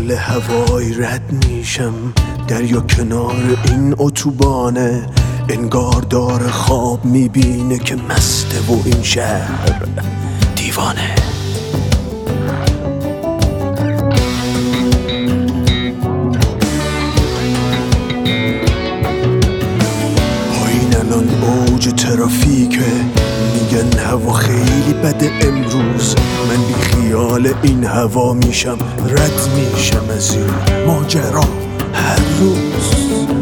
پل هوایی رد میشم، دریا کنار این اتوبانه، انگار داره خواب میبینه که مسته و این شهر دیوانه. پایین الان اوج ترافیکه، میگن هوا خیلی بده امروز، من بی خیال این هوا میشم، رد میشم از این ماجرا هر روز.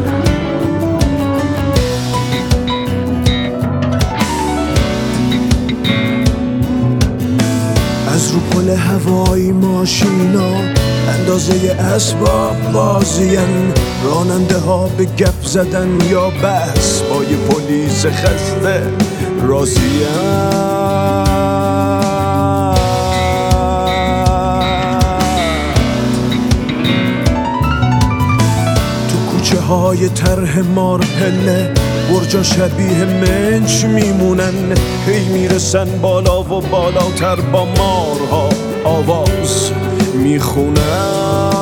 از رو پل هوایی ماشینا اندازه اسباب بازین، راننده ها به گپ زدن یا بحث با یه پلیس خسته راضین. تو کوچه های طرح مار پله برجا شبیه منچ میمونن، هی میرسن بالا و بالاتر، با مارها آواز میخونن.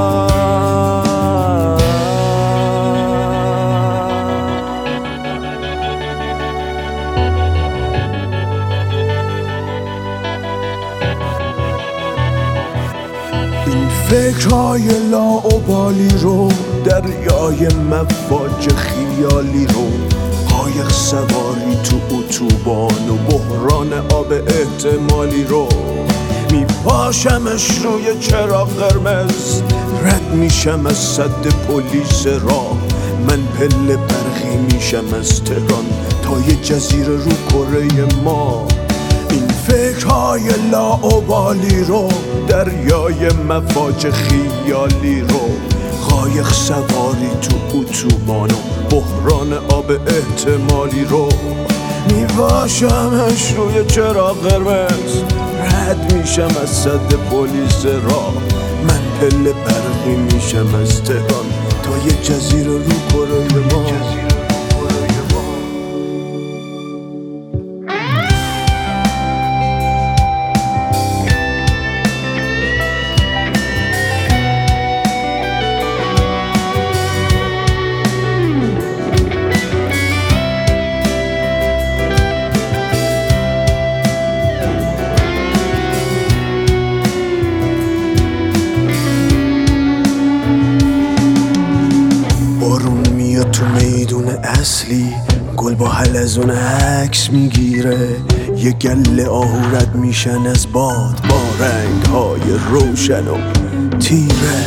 این فکرهای لاابالی رو، دریای مواج خیالی رو، قایق سواری تو اتوبان و بحران آب احتمالی رو، میپاشمش روی چراغ قرمز، رد میشم از سد پلیس راه، من پله برقی میشم از تهران تا یه جزیره رو کره ما. این فکرهای لاابالی رو، دریای مواج خیالی رو، قایق سواری تو اتوبان و بحران آب احتمالی رو، میباشمش روی چراغ قرمز، رد میشم از سد پلیس راه، من پله برقی میشم از تهران تا یه جزیره رو کره ما. تو میدون اصلی گل با حلزون عکس میگیره، یه گله آهو رد میشن از باد با رنگ‌های روشن و تیره.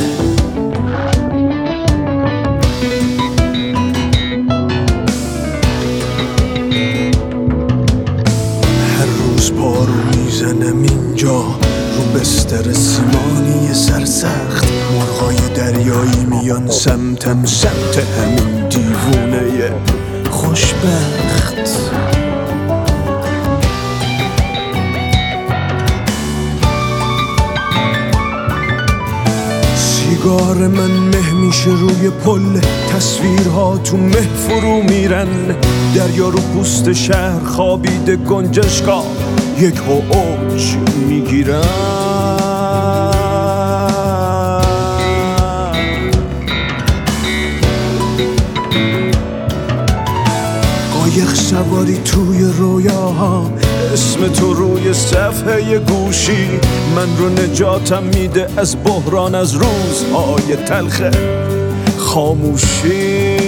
هر روز پارو میزنم اینجا رو بستر سیمانی سرسخت، مرغای دریایی میان سمتم، سمت همین دیوونه خوشبخت. سیگار من مه میشه روی پل، تصویرها تو مه فرو میرن، دریا رو پوست شهر خوابیده، گنجشکا یک اوج میگیرن. قایق سواری توی رویاها، اسم تو روی صفحه گوشی، من رو نجاتم میده از بحران، از روزهای تلخ خاموشی.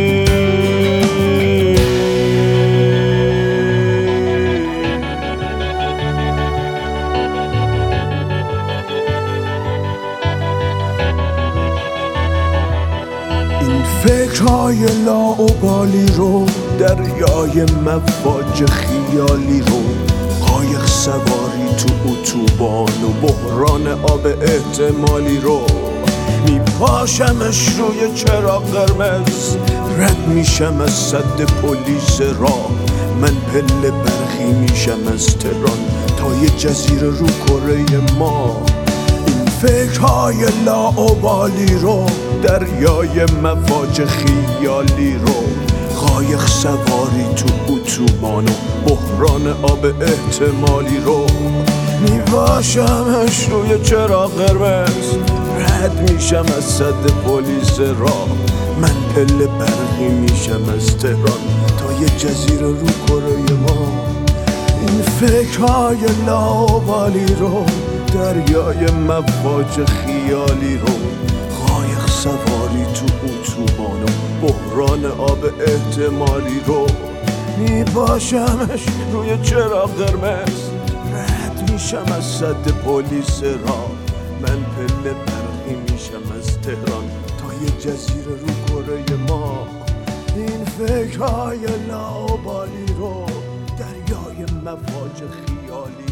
این فکرهای لاابالی رو، دریای مواج خیالی رو، قایق سواری تو اتوبان و بحران آب احتمالی رو، میپاشمش روی چراغ قرمز، رد میشم از سد پلیس راه، من پله برقی میشم از تهران تا یه جزیره رو کره ما. فکرهای لاابالی رو، دریای مواج خیالی رو، قایق سواری تو اتوبان و بحران آب احتمالی رو، میباشمش روی چراغ قرمز، رد میشم از صد پلیس راه. من پله برقی میشم از تهران تا یه جزیره رو کره ما. این فکرهای لاابالی رو، دریای مواج خیالی رو، قایق سواری تو اتوبان و بحران آب احتمالی رو، میپاشمش روی چراغ قرمز، رد میشم از صد پلیس راه. من پله برقی میشم از تهران تا یه جزیره رو کره ما. این فکرهای لاابالی رو، دریای مواج خیالی